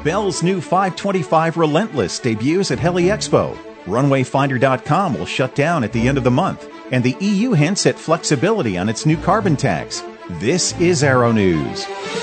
Bell's new 525 Relentless debuts at Heli Expo. Runwayfinder.com will shut down at the end of the month, and the EU hints at flexibility on its new carbon tax. This is Aero News.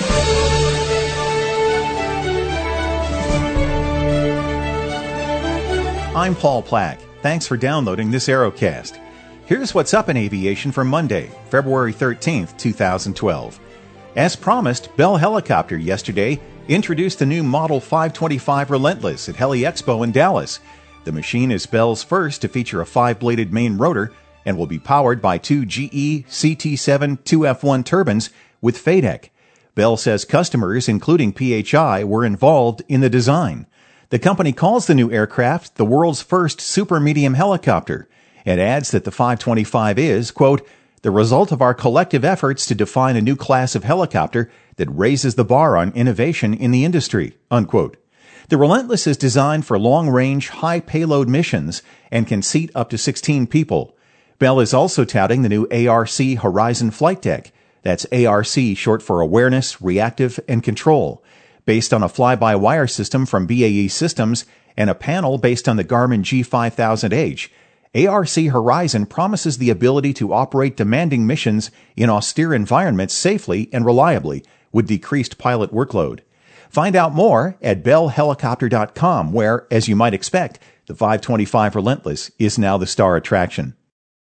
I'm Paul Plack. Thanks for downloading this Aerocast. Here's what's up in aviation for Monday, February 13th, 2012. As promised, Bell Helicopter yesterday introduced the new Model 525 Relentless at Heli Expo in Dallas. The machine is Bell's first to feature a 5-bladed main rotor and will be powered by two GE CT7 2F1 turbines with FADEC. Bell says customers, including PHI, were involved in the design. The company calls the new aircraft the world's first super-medium helicopter and adds that the 525 is, quote, the result of our collective efforts to define a new class of helicopter that raises the bar on innovation in the industry, unquote. The Relentless is designed for long-range, high-payload missions and can seat up to 16 people. Bell is also touting the new ARC Horizon flight deck. That's ARC, short for Awareness, Reactive, and Control, based on a fly-by-wire system from BAE Systems and a panel based on the Garmin G5000H. ARC Horizon promises the ability to operate demanding missions in austere environments safely and reliably with decreased pilot workload. Find out more at bellhelicopter.com, where, as you might expect, the 525 Relentless is now the star attraction.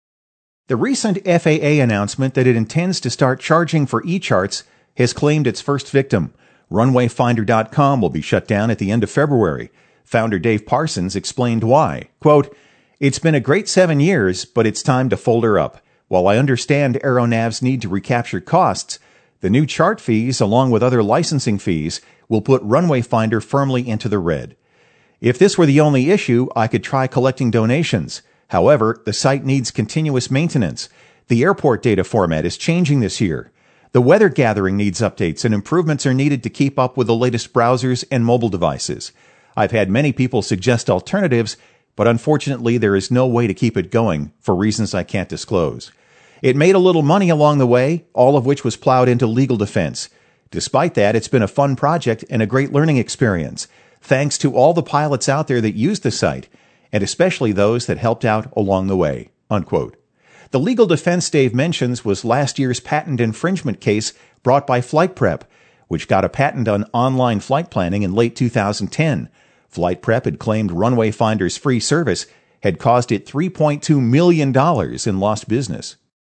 The recent FAA announcement that it intends to start charging for eCharts has claimed its first victim. Runwayfinder.com will be shut down at the end of February. Founder Dave Parsons explained why. Quote, it's been a great 7 years, but it's time to fold her up. While I understand Aeronav's need to recapture costs, the new chart fees, along with other licensing fees, will put Runway Finder firmly into the red. If this were the only issue, I could try collecting donations. However, the site needs continuous maintenance. The airport data format is changing this year. The weather gathering needs updates, and improvements are needed to keep up with the latest browsers and mobile devices. I've had many people suggest alternatives, but unfortunately there is no way to keep it going for reasons I can't disclose. It made a little money along the way, all of which was plowed into legal defense. Despite that, it's been a fun project and a great learning experience. Thanks to all the pilots out there that use the site, and especially those that helped out along the way, unquote. The legal defense Dave mentions was last year's patent infringement case brought by Flight Prep, which got a patent on online flight planning in late 2010. Flight Prep had claimed Runway Finder's free service had caused it $3.2 million in lost business.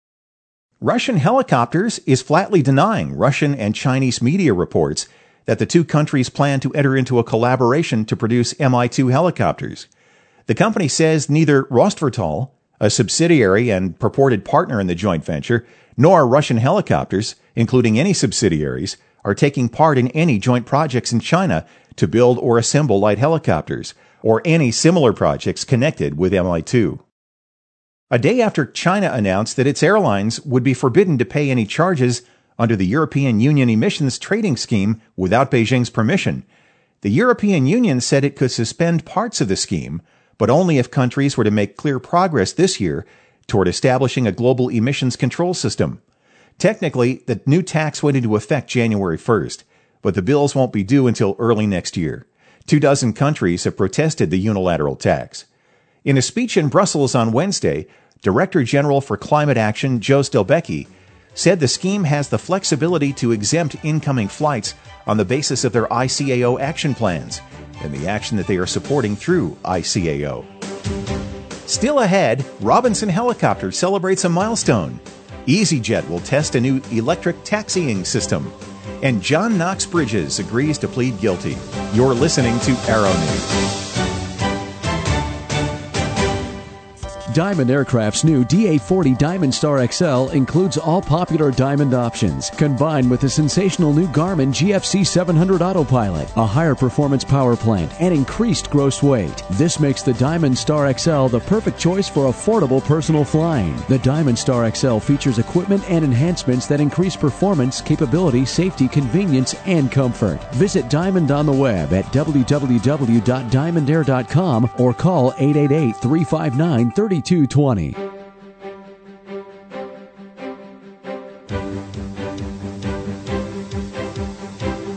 Russian Helicopters is flatly denying Russian and Chinese media reports that the two countries plan to enter into a collaboration to produce Mi-2 helicopters. The company says neither Rostvertal, a subsidiary and purported partner in the joint venture, nor Russian Helicopters, including any subsidiaries, are taking part in any joint projects in China to build or assemble light helicopters, or any similar projects connected with Mi-2. A day after China announced that its airlines would be forbidden to pay any charges under the European Union emissions trading scheme without Beijing's permission, the European Union said it could suspend parts of the scheme, but only if countries were to make clear progress this year toward establishing a global emissions control system. Technically, the new tax went into effect January 1st, but the bills won't be due until early next year. 24 countries have protested the unilateral tax. In a speech in Brussels on Wednesday, Director General for Climate Action Jos Delbecq said the scheme has the flexibility to exempt incoming flights on the basis of their ICAO action plans and the action that they are supporting through ICAO. Still ahead, Robinson Helicopter celebrates a milestone. EasyJet will test a new electric taxiing system. And John Knox Bridges agrees to plead guilty. You're listening to Aero News. Diamond Aircraft's new DA-40 Diamond Star XL includes all popular Diamond options, combined with the sensational new Garmin GFC 700 Autopilot, a higher performance power plant, and increased gross weight. This makes the Diamond Star XL the perfect choice for affordable personal flying. The Diamond Star XL features equipment and enhancements that increase performance, capability, safety, convenience, and comfort. Visit Diamond on the web at www.diamondair.com or call 888-359-3220.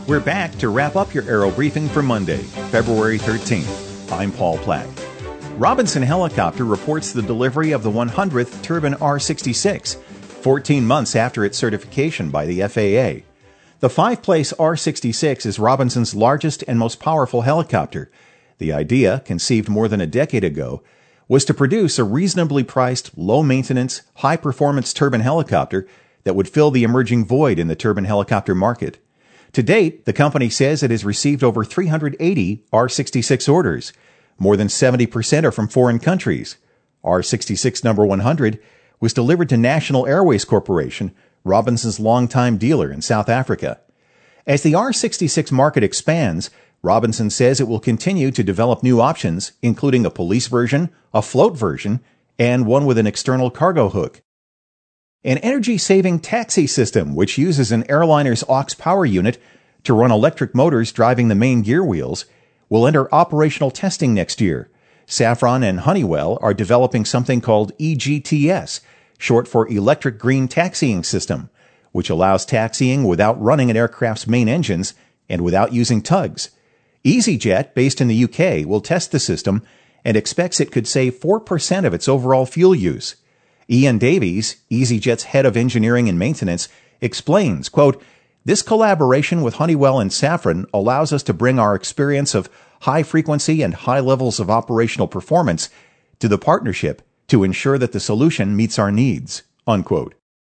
We're back to wrap up your Aero Briefing for Monday, February 13th. I'm Paul Plack. Robinson Helicopter reports the delivery of the 100th Turbine R66, 14 months after its certification by the FAA. The five-place R66 is Robinson's largest and most powerful helicopter. The idea, conceived more than a decade ago, was to produce a reasonably priced, low-maintenance, high-performance turbine helicopter that would fill the emerging void in the turbine helicopter market. To date, the company says it has received over 380 R66 orders. More than 70% are from foreign countries. R66 number 100 was delivered to National Airways Corporation, Robinson's longtime dealer in South Africa. As the R66 market expands, Robinson says it will continue to develop new options, including a police version, a float version, and one with an external cargo hook. An energy-saving taxi system, which uses an airliner's aux power unit to run electric motors driving the main gear wheels, will enter operational testing next year. Safran and Honeywell are developing something called EGTS, short for Electric Green Taxiing System, which allows taxiing without running an aircraft's main engines and without using tugs. EasyJet, based in the UK, will test the system and expects it could save 4% of its overall fuel use. Ian Davies, EasyJet's head of engineering and maintenance, explains, quote, "This collaboration with Honeywell and Safran allows us to bring our experience of high frequency and high levels of operational performance to the partnership to ensure that the solution meets our needs," unquote.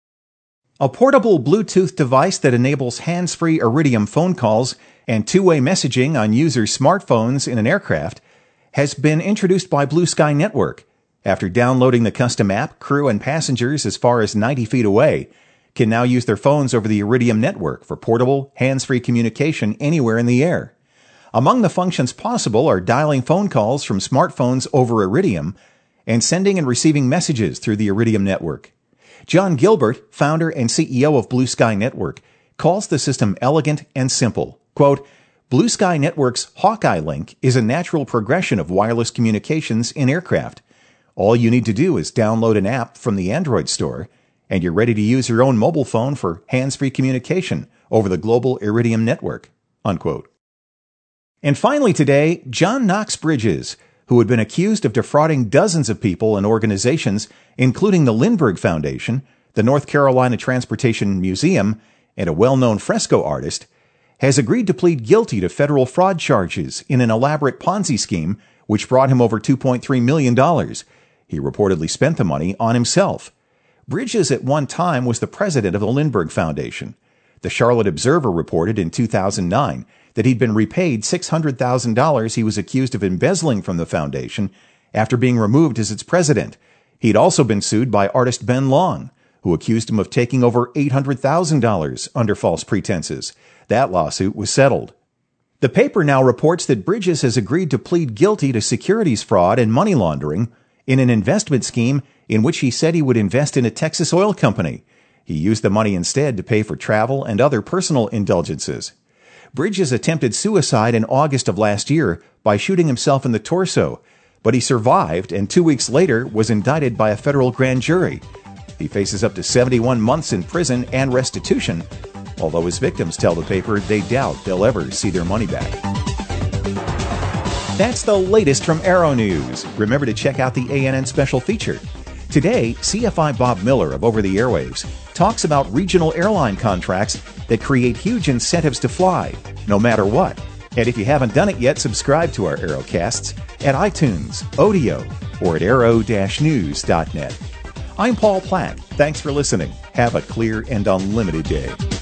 A portable Bluetooth device that enables hands-free Iridium phone calls and two-way messaging on users' smartphones in an aircraft has been introduced by Blue Sky Network. After downloading the custom app, crew and passengers as far as 90 feet away can now use their phones over the Iridium network for portable, hands-free communication anywhere in the air. Among the functions possible are dialing phone calls from smartphones over Iridium and sending and receiving messages through the Iridium network. John Gilbert, founder and CEO of Blue Sky Network, calls the system elegant and simple. Quote, "Blue Sky Network's Hawkeye Link is a natural progression of wireless communications in aircraft. All you need to do is download an app from the Android store, and you're ready to use your own mobile phone for hands-free communication over the global Iridium network," unquote. And finally today, John Knox Bridges, who had been accused of defrauding dozens of people and organizations, including the Lindbergh Foundation, the North Carolina Transportation Museum, and a well-known fresco artist, has agreed to plead guilty to federal fraud charges in an elaborate Ponzi scheme which brought him over $2.3 million. He reportedly spent the money on himself. Bridges at one time was the president of the Lindbergh Foundation. The Charlotte Observer reported in 2009 that he'd been repaid $600,000 he was accused of embezzling from the foundation after being removed as its president. He'd also been sued by artist Ben Long, who accused him of taking over $800,000 under false pretenses. That lawsuit was settled. The paper now reports that Bridges has agreed to plead guilty to securities fraud and money laundering in an investment scheme in which he said he would invest in a Texas oil company. He used the money instead to pay for travel and other personal indulgences. Bridges attempted suicide in August of last year by shooting himself in the torso, but he survived and 2 weeks later was indicted by a federal grand jury. He faces up to 71 months in prison and restitution, although his victims tell the paper they doubt they'll ever see their money back. That's the latest from Aero News. Remember to check out the ANN special feature. Today, CFI Bob Miller of Over the Airwaves talks about regional airline contracts that create huge incentives to fly, no matter what. And if you haven't done it yet, subscribe to our Aerocasts at iTunes, Odeo, or at aero-news.net. I'm Paul Plack. Thanks for listening. Have a clear and unlimited day.